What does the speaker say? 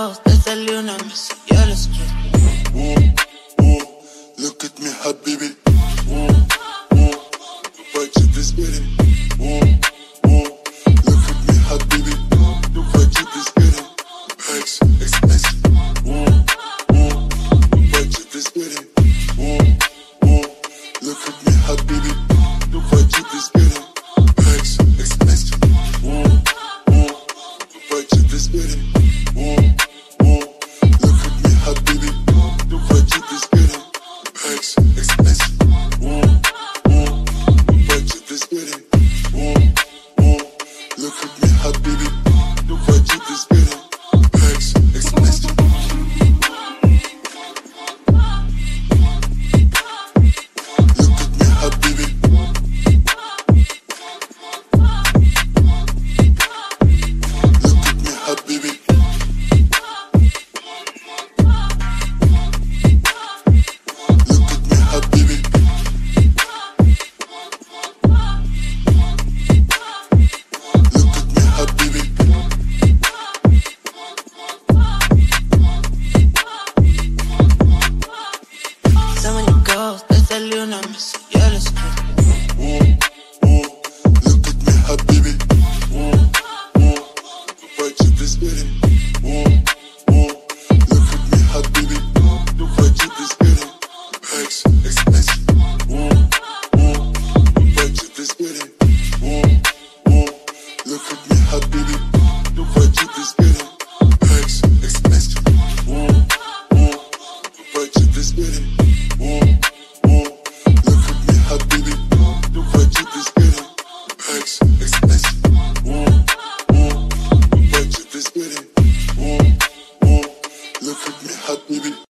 girls, te salió una mesa, ya les quiero. Look at me, habibi. Right to this bitty. Look at me, habibi. Right to this bitty. X, expensive. Right to this bitty. Look at me, habibi. Right to this bitty. X, expensive. Right to this bitty. Look at me, habibi. Right to this bitty. X, expensive. Right to this bitty. Look at me, habibi. Right to this bitty. X, expensive. Look at me, habibi. Look at me, habibi. Look at me, habibi. Look at me, habibi. So many girls, te salió una mesa, ya les quiero. Look at me, habibi. Right to this bitty. Look at me, habibi. Right to this bitty. X, expensive. Right to this bitty. Look at me, habibi. Right to this bitty. X, expensive. Right to this bitty. Look at me, habibi. Right to this bitty. X, expensive. Right to this bitty. Look at me, habibi.